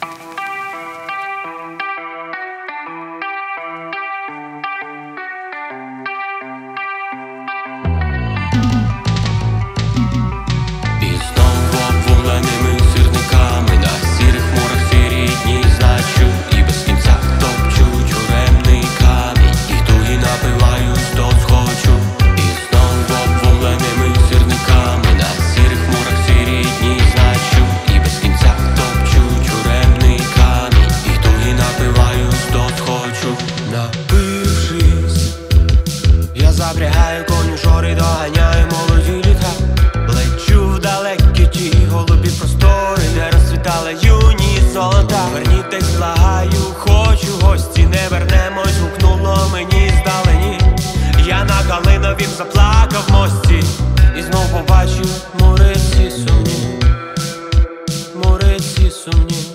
Запрягаю коні жори, доганяю молоді літа. Лечу в далекі ті голубі простори, де розцвітала юність золота. Вернітесь, благаю, хочу гості, не вернемось, гукнуло мені здалені. Я на Калиновім заплакав в мості і знов побачив муриці сумні, муриці сумні,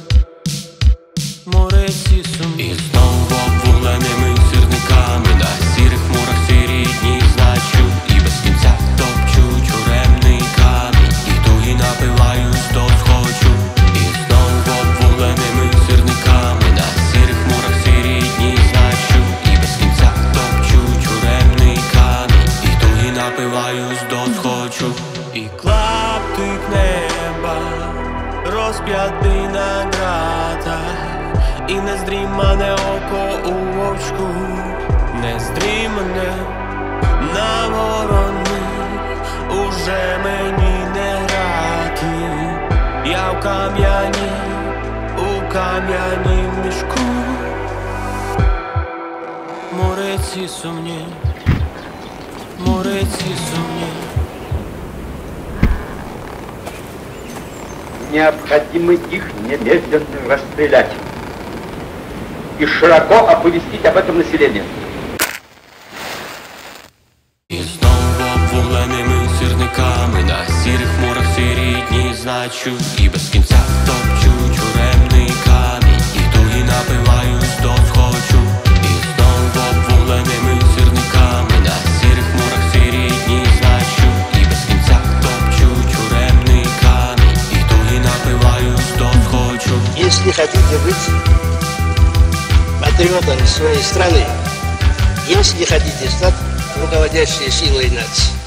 муриці сумні. І знову обвуленими сірниками на сірих хмурах сірі дні значу, і без кінця топчу тюремний камінь, і туги напиваюсь до схочу. І знову обвуленими сірниками на сірих хмурах сірі дні значу, і без кінця топчу тюремний камінь, і туги напиваюсь до схочу. І клаптик неба розп'ятий на ґратах, і нездрімане око у вовчку, нездрімане на вороних, уже мені не грати. Я в кам'янім мішку. Муриці сумні, муриці сумні. Необходимо их немедленно расстрелять и широко оповестить об этом население. І знову обвуленими сірниками на сірих хмурах сірі дні значу, і без кінця топчу тюремний камінь, і туги напиваюсь до схочу. І знову обвуленими сірниками на сірих хмурах сірі дні значу, і без кінця топчу тюремний камінь, і туги напиваюсь до схочу. Если хотите быть патриотом своей страны, если хотите стать руководящей силой нации,